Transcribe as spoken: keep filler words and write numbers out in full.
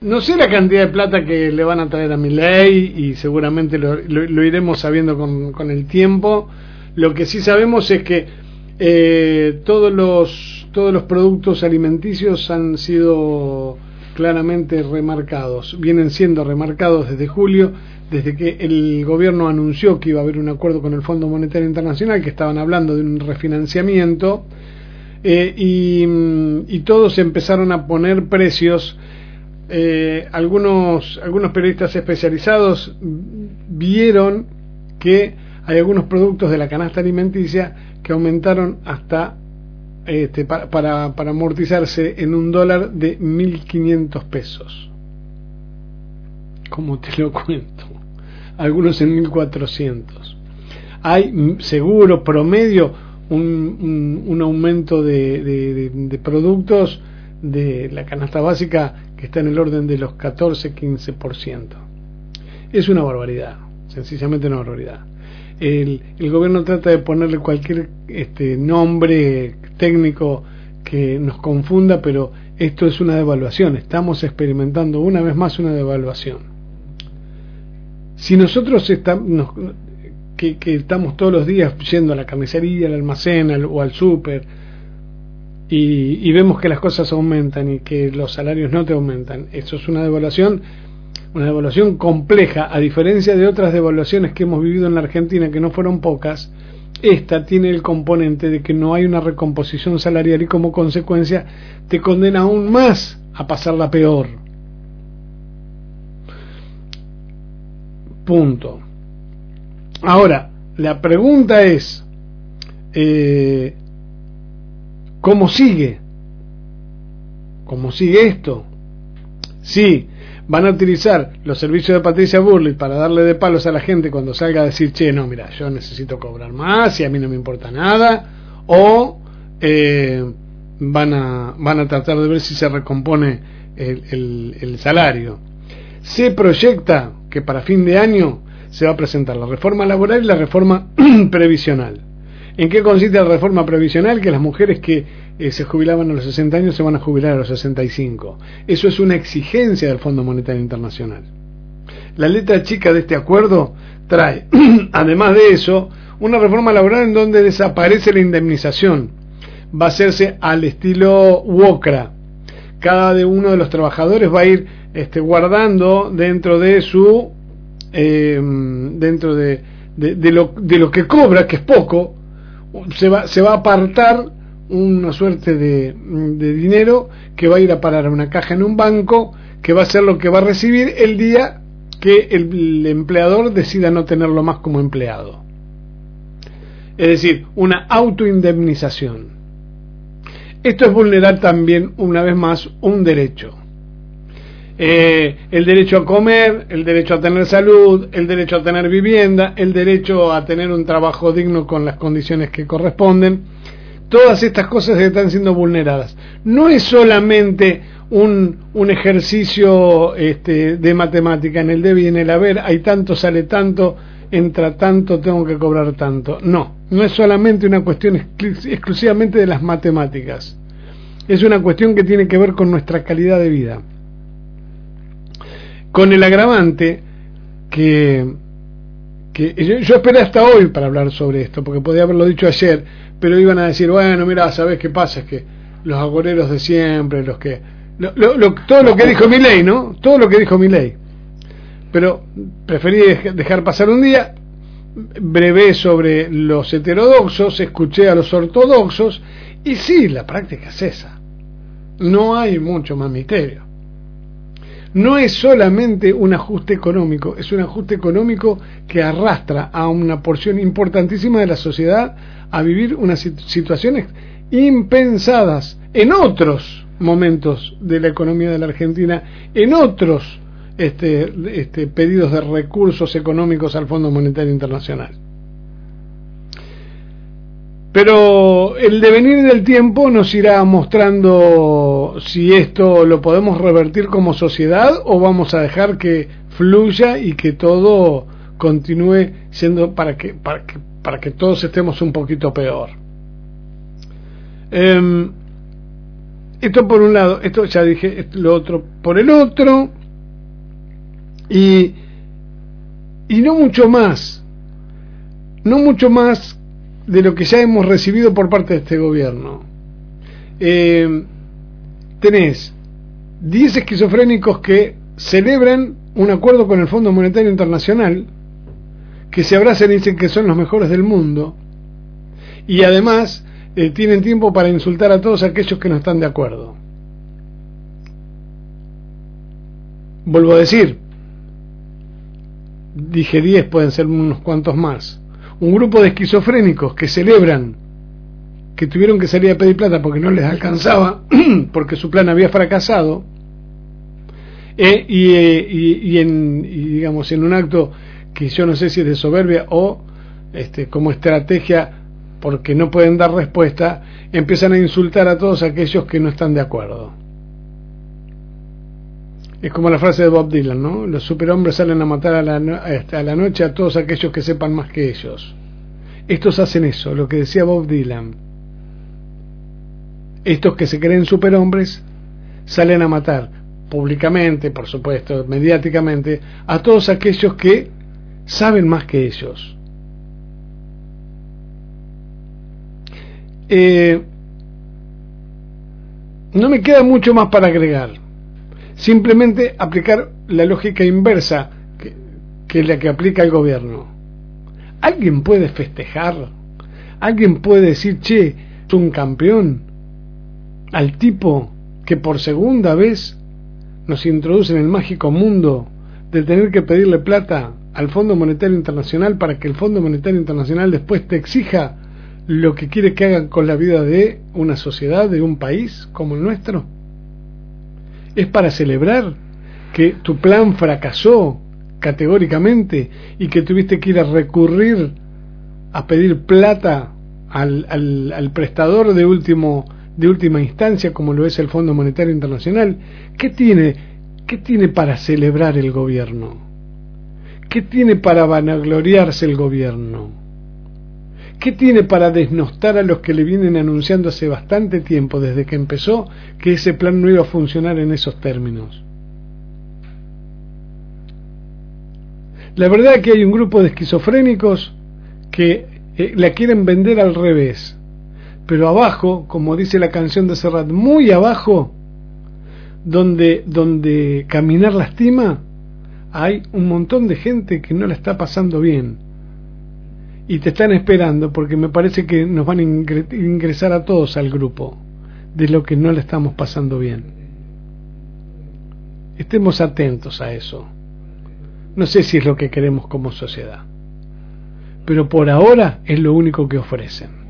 no sé la cantidad de plata que le van a traer a Milei y seguramente lo, lo, lo iremos sabiendo con, con el tiempo. Lo que sí sabemos es que eh, todos los todos los productos alimenticios han sido claramente remarcados, vienen siendo remarcados desde julio, desde que el gobierno anunció que iba a haber un acuerdo con el Fondo Monetario Internacional, que estaban hablando de un refinanciamiento, eh, y, y todos empezaron a poner precios. Eh, algunos algunos periodistas especializados vieron que hay algunos productos de la canasta alimenticia que aumentaron hasta este, para, para, para amortizarse en un dólar de mil quinientos pesos. ¿Cómo te lo cuento? Algunos en mil cuatrocientos. Hay seguro promedio un, un, un aumento de, de, de, de productos de la canasta básica que está en el orden de los catorce a quince por ciento. Es una barbaridad, sencillamente una barbaridad. El, el gobierno trata de ponerle cualquier este, nombre técnico que nos confunda, pero esto es una devaluación. Estamos experimentando una vez más una devaluación. Si nosotros estamos, nos, que, que estamos todos los días yendo a la carnicería, al almacén al, o al súper, y, y vemos que las cosas aumentan y que los salarios no te aumentan, eso es una devaluación, una devaluación compleja, a diferencia de otras devaluaciones que hemos vivido en la Argentina, que no fueron pocas. Esta tiene el componente de que no hay una recomposición salarial y como consecuencia te condena aún más a pasarla peor. Punto. Ahora, la pregunta es, eh, ¿cómo sigue? ¿Cómo sigue esto? Sí, van a utilizar los servicios de Patricia Bullrich para darle de palos a la gente cuando salga a decir, che, no, mira, yo necesito cobrar más y a mí no me importa nada, o eh, van a van a tratar de ver si se recompone el, el, el salario. Se proyecta que para fin de año se va a presentar la reforma laboral y la reforma previsional. ¿En qué consiste la reforma previsional? Que las mujeres que eh, se jubilaban a los sesenta años se van a jubilar a los sesenta y cinco. Eso es una exigencia del Fondo Monetario Internacional. La letra chica de este acuerdo trae, además de eso, una reforma laboral en donde desaparece la indemnización. Va a hacerse al estilo WOCRA. Cada de uno de los trabajadores va a ir este, guardando dentro de su eh, dentro de, de, de, lo, de lo que cobra, que es poco, se va, se va a apartar una suerte de, de dinero que va a ir a parar a una caja en un banco, que va a ser lo que va a recibir el día que el, el empleador decida no tenerlo más como empleado. Es decir, una autoindemnización. Esto es vulnerar también, una vez más, un derecho. Eh, el derecho a comer, el derecho a tener salud, el derecho a tener vivienda, el derecho a tener un trabajo digno con las condiciones que corresponden. Todas estas cosas están siendo vulneradas. No es solamente un, un ejercicio este, de matemática, en el debe y en el haber, hay tanto, sale tanto, entra tanto, tengo que cobrar tanto. No, no es solamente una cuestión exclu- exclusivamente de las matemáticas. Es una cuestión que tiene que ver con nuestra calidad de vida. Con el agravante que, que yo, yo esperé hasta hoy para hablar sobre esto, porque podía haberlo dicho ayer, pero iban a decir, bueno, mira, ¿sabés qué pasa? Es que los agoreros de siempre, los que lo, lo, lo, todo lo que dijo Milei, ¿no? Todo lo que dijo Milei. Pero preferí dejar pasar un día, brevé sobre los heterodoxos, escuché a los ortodoxos, y sí, la práctica es esa. No hay mucho más misterio. No es solamente un ajuste económico, es un ajuste económico que arrastra a una porción importantísima de la sociedad a vivir unas situaciones impensadas en otros momentos de la economía de la Argentina, en otros este, este, pedidos de recursos económicos al Fondo Monetario Internacional. Pero el devenir del tiempo nos irá mostrando si esto lo podemos revertir como sociedad o vamos a dejar que fluya y que todo continúe siendo para que para que, para que todos estemos un poquito peor. Eh, Esto por un lado, esto ya dije, lo otro por el otro, y, y no mucho más, no mucho más de lo que ya hemos recibido por parte de este gobierno. Eh, tenés diez esquizofrénicos que celebran un acuerdo con el Fondo Monetario Internacional, que se abrazan y dicen que son los mejores del mundo, y además eh, tienen tiempo para insultar a todos aquellos que no están de acuerdo. Vuelvo a decir, dije diez, pueden ser unos cuantos más. Un grupo de esquizofrénicos que celebran que tuvieron que salir a pedir plata porque no les alcanzaba, porque su plan había fracasado, eh, y, eh, y, y, en, y digamos en un acto que yo no sé si es de soberbia o este, como estrategia, porque no pueden dar respuesta, empiezan a insultar a todos aquellos que no están de acuerdo. Es como la frase de Bob Dylan, ¿no? Los superhombres salen a matar a la, no- a la noche a todos aquellos que sepan más que ellos. Estos hacen eso, lo que decía Bob Dylan. Estos que se creen superhombres salen a matar públicamente, por supuesto, mediáticamente, a todos aquellos que saben más que ellos. Eh, no me queda mucho más para agregar. Simplemente aplicar la lógica inversa que, que es la que aplica el gobierno. ¿Alguien puede festejar? ¿Alguien puede decir, che, es un campeón? Al tipo que por segunda vez nos introduce en el mágico mundo de tener que pedirle plata al Fondo Monetario Internacional para que el Fondo Monetario Internacional después te exija lo que quiere que hagan con la vida de una sociedad, de un país como el nuestro. Es para celebrar que tu plan fracasó categóricamente y que tuviste que ir a recurrir a pedir plata al, al, al prestador de último de última instancia, como lo es el Fondo Monetario Internacional. ¿Qué tiene, qué tiene para celebrar el gobierno? ¿Qué tiene para vanagloriarse el gobierno? ¿Qué tiene para desnostar a los que le vienen anunciando hace bastante tiempo, desde que empezó, que ese plan no iba a funcionar en esos términos? La verdad es que hay un grupo de esquizofrénicos que eh, la quieren vender al revés. Pero abajo, como dice la canción de Serrat, muy abajo, donde, donde caminar lastima, hay un montón de gente que no la está pasando bien. Y te están esperando, porque me parece que nos van a ingresar a todos al grupo de lo que no le estamos pasando bien. Estemos atentos a eso. No sé si es lo que queremos como sociedad, pero por ahora es lo único que ofrecen.